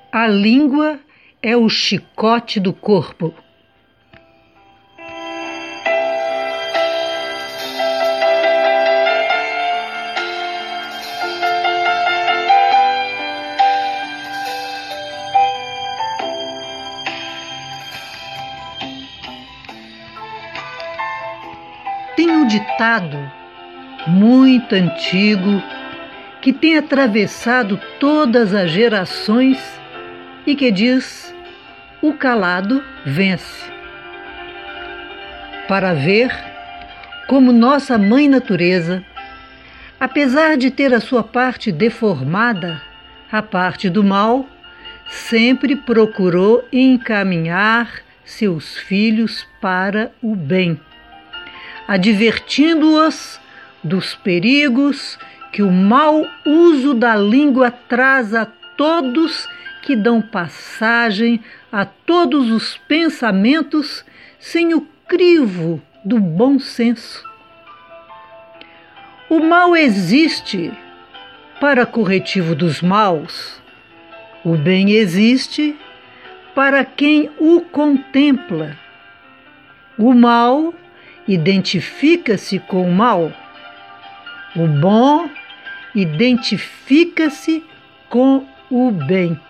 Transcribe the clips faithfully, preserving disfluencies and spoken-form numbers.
A língua é o chicote do corpo. Tem um ditado muito antigo que tem atravessado todas as gerações e que diz: o calado vence. Para ver como nossa mãe natureza, apesar de ter a sua parte deformada, a parte do mal, sempre procurou encaminhar seus filhos para o bem, advertindo-os dos perigos que o mau uso da língua traz a todos que dão passagem a todos os pensamentos sem o crivo do bom senso. O mal existe para corretivo dos maus, o bem existe para quem o contempla. O mal identifica-se com o mal, o bom identifica-se com o bem.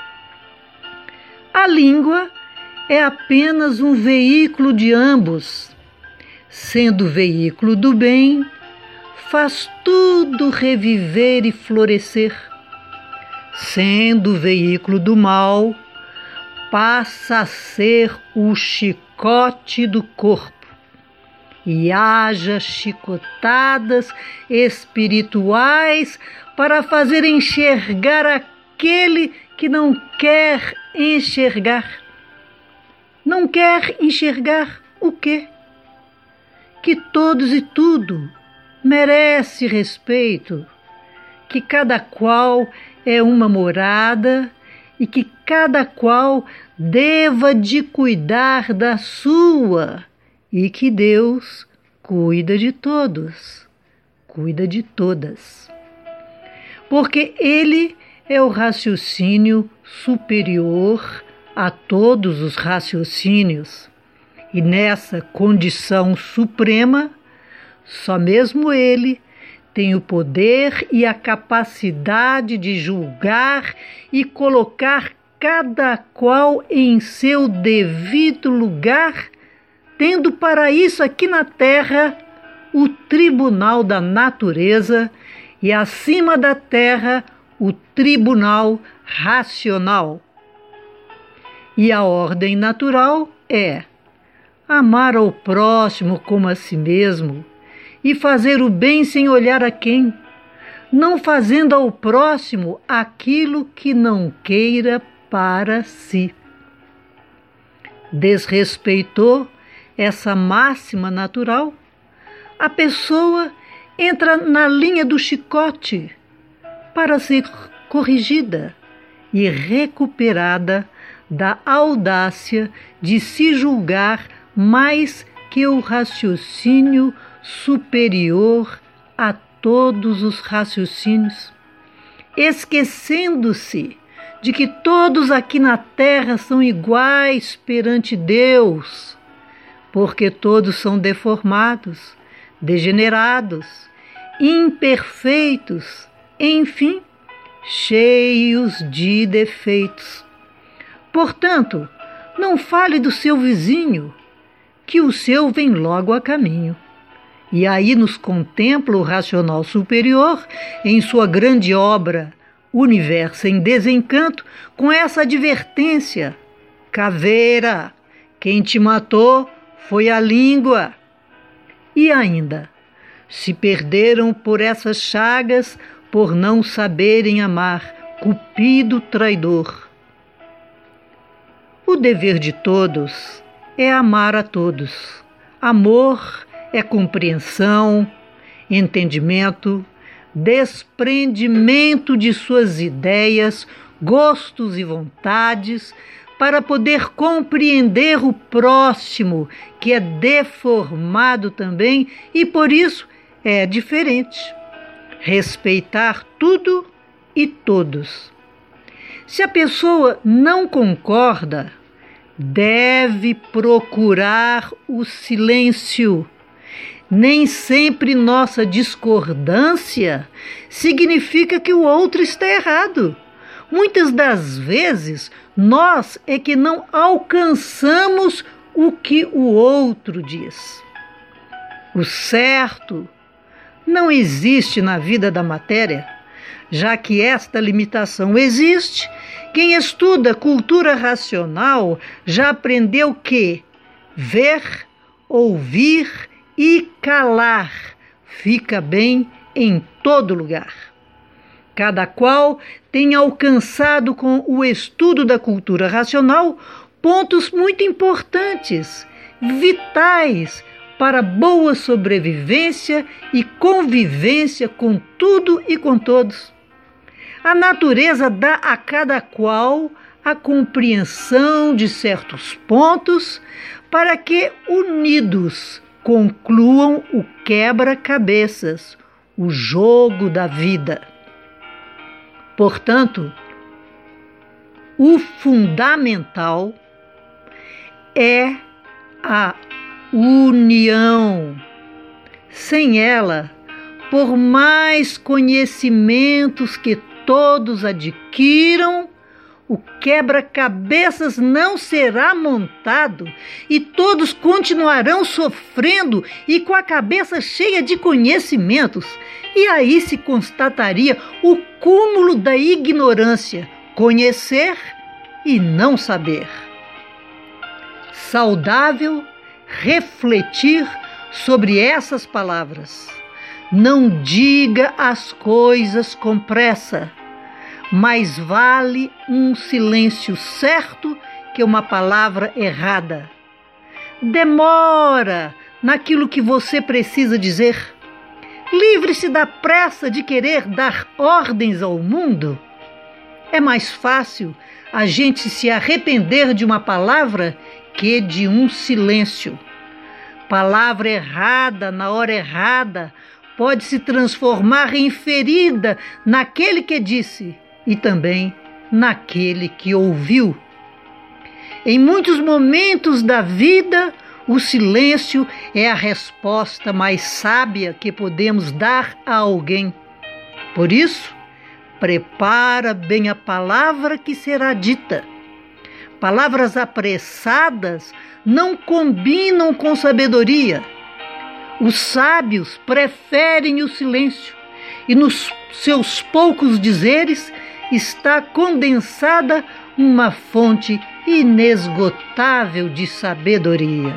A língua é apenas um veículo de ambos. Sendo veículo do bem, faz tudo reviver e florescer. Sendo veículo do mal, passa a ser o chicote do corpo. E haja chicotadas espirituais para fazer enxergar aquele que não quer enxergar. Não quer enxergar o quê? Que todos e tudo merece respeito, que cada qual é uma morada e que cada qual deva de cuidar da sua, e que Deus cuida de todos, cuida de todas. Porque Ele é o raciocínio superior a todos os raciocínios, e nessa condição suprema, só mesmo Ele tem o poder e a capacidade de julgar e colocar cada qual em seu devido lugar, tendo para isso aqui na terra o tribunal da natureza e acima da terra o tribunal racional. E a ordem natural é amar ao próximo como a si mesmo e fazer o bem sem olhar a quem, não fazendo ao próximo aquilo que não queira para si. Desrespeitou essa máxima natural, a pessoa entra na linha do chicote para ser corrigida e recuperada da audácia de se julgar mais que o raciocínio superior a todos os raciocínios, esquecendo-se de que todos aqui na terra são iguais perante Deus, porque todos são deformados, degenerados, imperfeitos, enfim, cheios de defeitos. Portanto, não fale do seu vizinho, que o seu vem logo a caminho. E aí nos contempla o racional superior em sua grande obra, Universo em Desencanto, com essa advertência: caveira, quem te matou foi a língua. E ainda, se perderam por essas chagas por não saberem amar, Cupido traidor. O dever de todos é amar a todos. Amor é compreensão, entendimento, desprendimento de suas ideias, gostos e vontades, para poder compreender o próximo, que é deformado também e por isso é diferente. Respeitar tudo e todos. Se a pessoa não concorda, deve procurar o silêncio. Nem sempre nossa discordância significa que o outro está errado. Muitas das vezes, nós é que não alcançamos o que o outro diz. O certo não existe na vida da matéria, já que esta limitação existe. Quem estuda cultura racional já aprendeu que ver, ouvir e calar fica bem em todo lugar. Cada qual tem alcançado com o estudo da cultura racional pontos muito importantes, vitais para boa sobrevivência e convivência com tudo e com todos. A natureza dá a cada qual a compreensão de certos pontos para que, unidos, concluam o quebra-cabeças, o jogo da vida. Portanto, o fundamental é a união. Sem ela, por mais conhecimentos que todos adquiram, o quebra-cabeças não será montado e todos continuarão sofrendo e com a cabeça cheia de conhecimentos. E aí se constataria o cúmulo da ignorância, conhecer e não saber. Saudável refletir sobre essas palavras. Não diga as coisas com pressa. Mais vale um silêncio certo que uma palavra errada. Demora naquilo que você precisa dizer. Livre-se da pressa de querer dar ordens ao mundo. É mais fácil a gente se arrepender de uma palavra que de um silêncio. Palavra errada na hora errada pode se transformar em ferida naquele que disse e também naquele que ouviu. Em muitos momentos da vida, o silêncio é a resposta mais sábia que podemos dar a alguém. Por isso, prepara bem a palavra que será dita. Palavras apressadas não combinam com sabedoria. Os sábios preferem o silêncio, e nos seus poucos dizeres está condensada uma fonte inesgotável de sabedoria.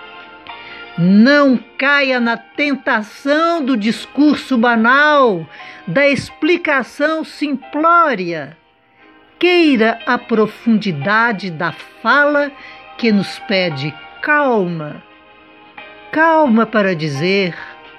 Não caia na tentação do discurso banal, da explicação simplória. Queira a profundidade da fala que nos pede calma. Calma para dizer,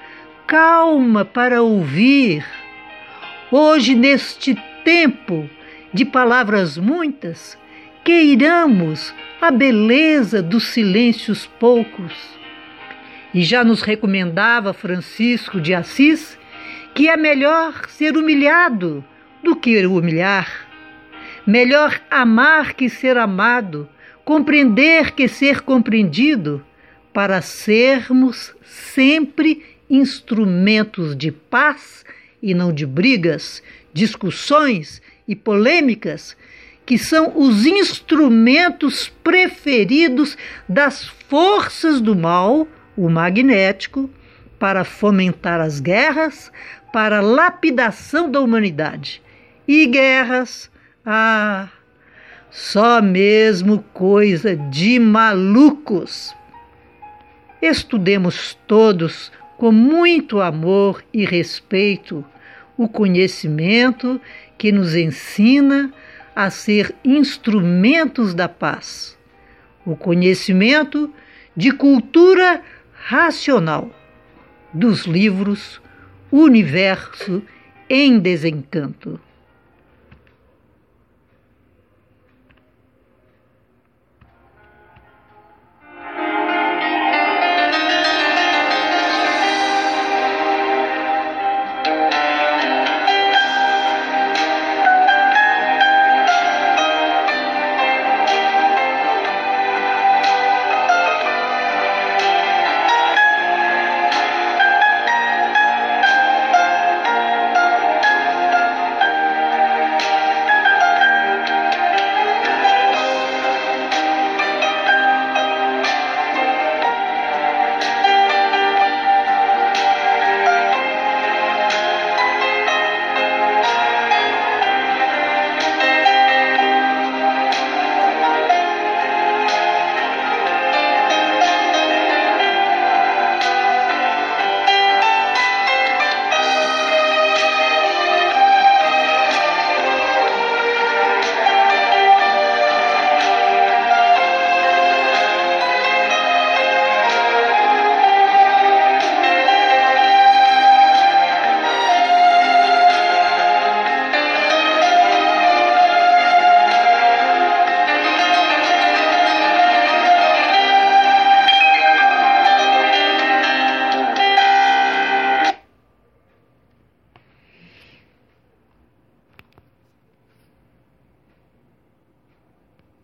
calma para ouvir. Hoje, neste tempo de palavras muitas, queiramos a beleza dos silêncios poucos. E já nos recomendava Francisco de Assis que é melhor ser humilhado do que humilhar. Melhor amar que ser amado, compreender que ser compreendido, para sermos sempre instrumentos de paz e não de brigas, discussões e polêmicas, que são os instrumentos preferidos das forças do mal, o magnético, para fomentar as guerras, para a lapidação da humanidade. E guerras, ah, só mesmo coisa de malucos. Estudemos todos com muito amor e respeito o conhecimento que nos ensina a ser instrumentos da paz. O conhecimento de cultura racional dos livros Universo em Desencanto.